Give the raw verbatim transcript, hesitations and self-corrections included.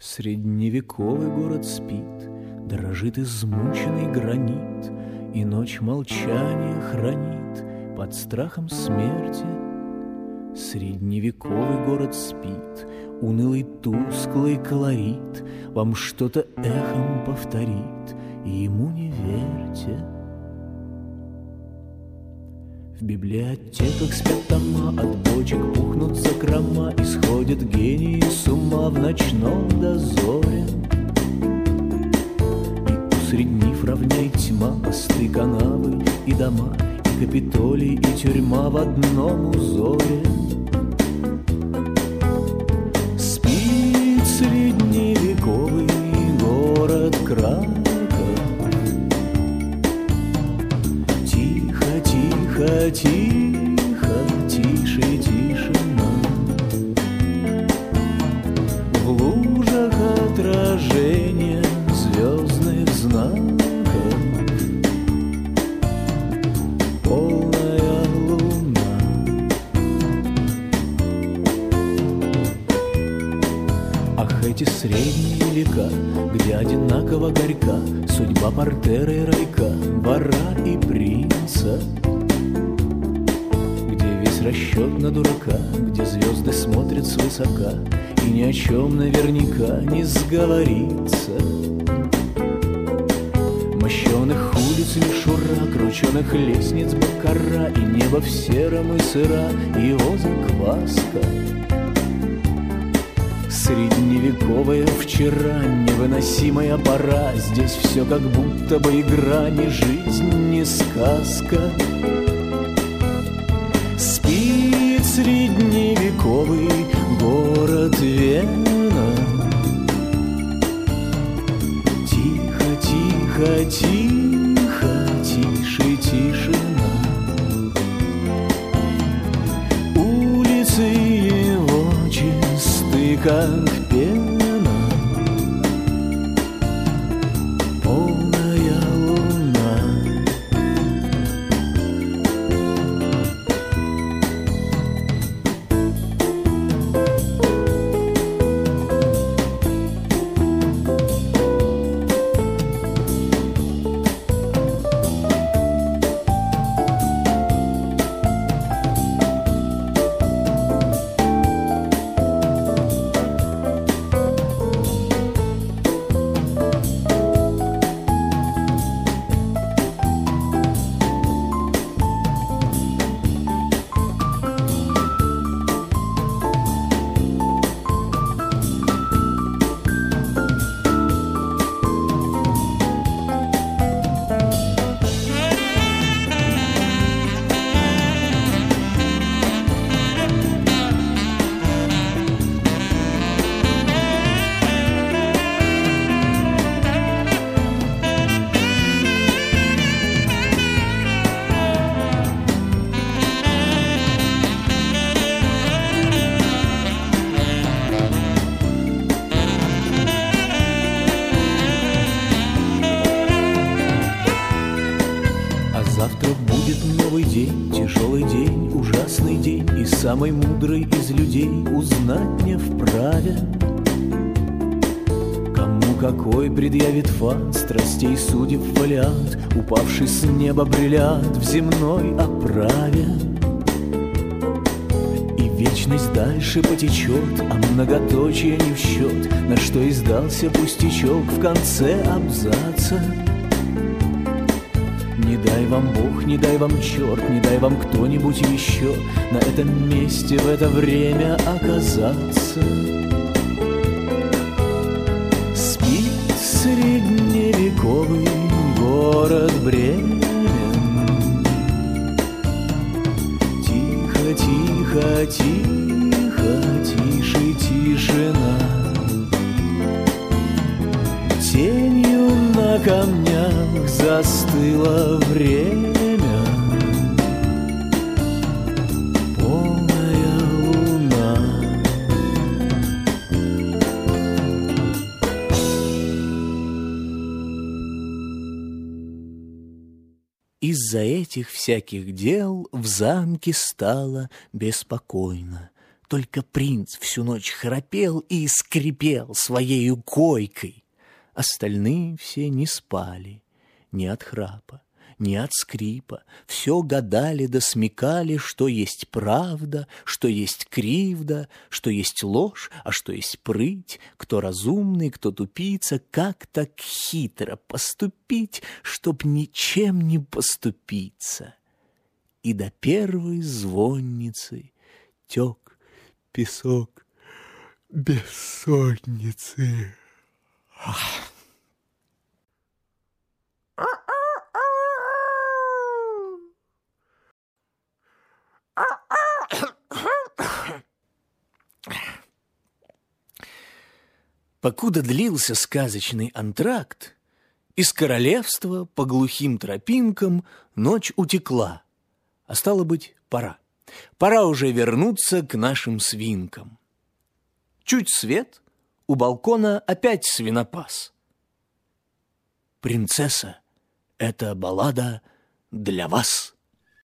Средневековый город спит, дрожит измученный гранит, и ночь молчание хранит под страхом смерти. Средневековый город спит, унылый тусклый колорит вам что-то эхом повторит, и ему не верьте. В библиотеках спят тома, от бочек пухнут закрома, и сходят гении с ума в ночном дозоре. И усреднив равняй тьма, мосты, канавы и дома, и Капитолий, и тюрьма в одном узоре. Спит средневековый город Краков. Тихо, тихо, тише тишина. В лужах отражение звездных знаков. Полная луна. Ах, эти средние века, где одинаково горька судьба портера и райка, вора и принца. Расчет на дурака, где звезды смотрят свысока, и ни о чем наверняка не сговорится. Мощеных улиц мишура, крученых лестниц баккара, и небо в сером и сыра, и его закваска. Средневековая вчера, невыносимая пора, здесь все как будто бы игра, ни жизнь, ни сказка. Средневековый город Вена. Тихо, тихо, тихо, тише тишина. Улицы его чисты, как пена. Полная луна. Самый мудрый из людей узнать не вправе, кому какой предъявит факт страстей судеб фолиант, упавший с неба бриллиант в земной оправе. И вечность дальше потечет, а многоточие не в счет, на что издался пустячок в конце абзаца. Не дай вам Бог, не дай вам черт, не дай вам кто-нибудь еще на этом месте в это время оказаться. Спит средневековый город Бремен. Тихо, тихо, тихо, тише тишина. Тенью на камнях застыло время. Полная луна. Из-за этих всяких дел в замке стало беспокойно. Только принц всю ночь храпел и скрипел своею койкой. Остальные все не спали ни от храпа, ни от скрипа. Все гадали да смекали, что есть правда, что есть кривда, что есть ложь, а что есть прыть, кто разумный, кто тупица, как так хитро поступить, чтоб ничем не поступиться. И до первой звонницы тек песок бессонницы. Покуда длился сказочный антракт, из королевства по глухим тропинкам ночь утекла, а стало быть, пора. Пора уже вернуться к нашим свинкам. Чуть свет, у балкона опять свинопас. «Принцесса, эта баллада для вас».